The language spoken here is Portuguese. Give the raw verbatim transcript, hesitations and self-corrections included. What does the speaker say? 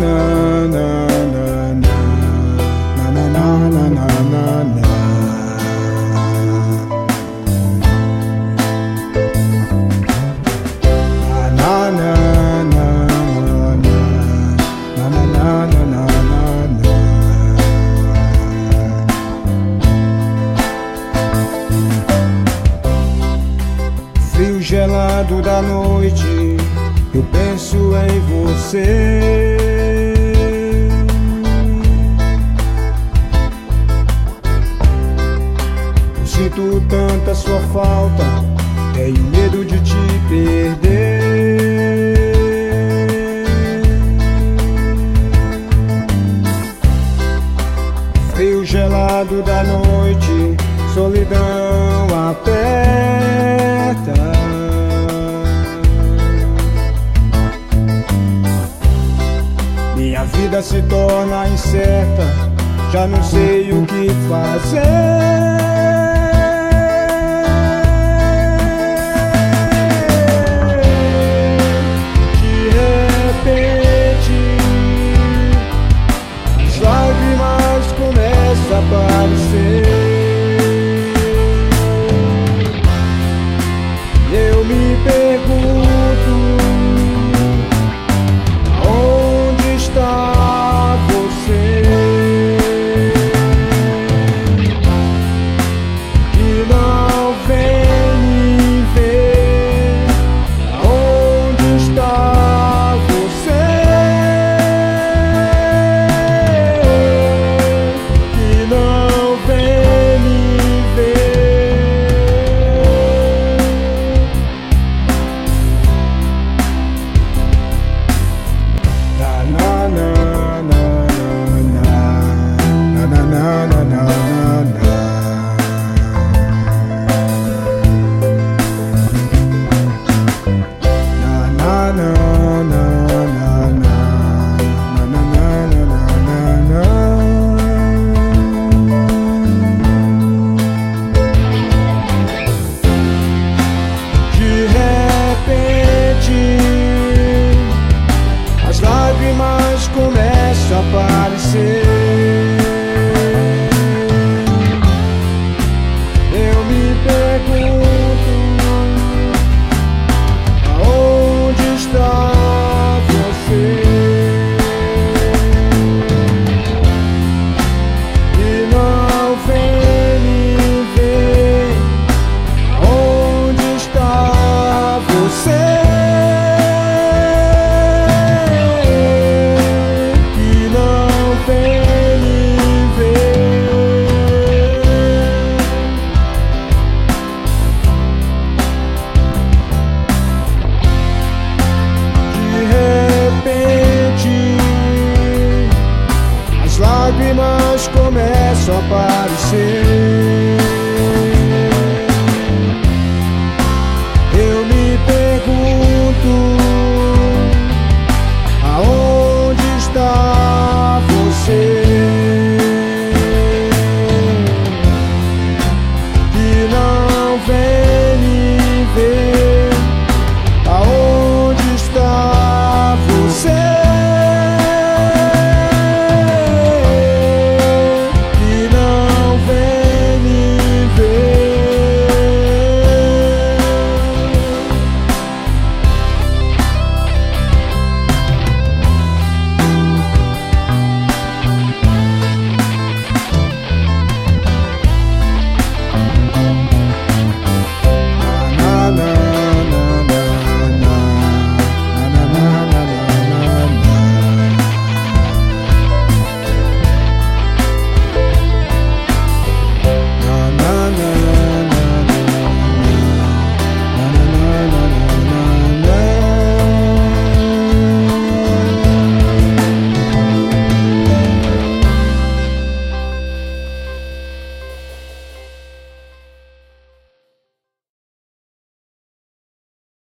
Frio gelado da noite, eu penso em você. Eu sinto tanta sua falta, tenho medo de te perder. Frio gelado da noite, solidão aperta. Minha vida se torna incerta, já não sei o que fazer. De repente, as lágrimas começam a aparecer. Eu me pergunto, onde está você? Que não vem me ver. Onde está você? Que não vem me ver. Na na na na na na na na na na. De repente, as lágrimas começam a aparecer. Eu me pergunto, aonde está você? E não vem me ver. Onde está você? Que não vem me ver. De repente, as lágrimas começam a aparecer.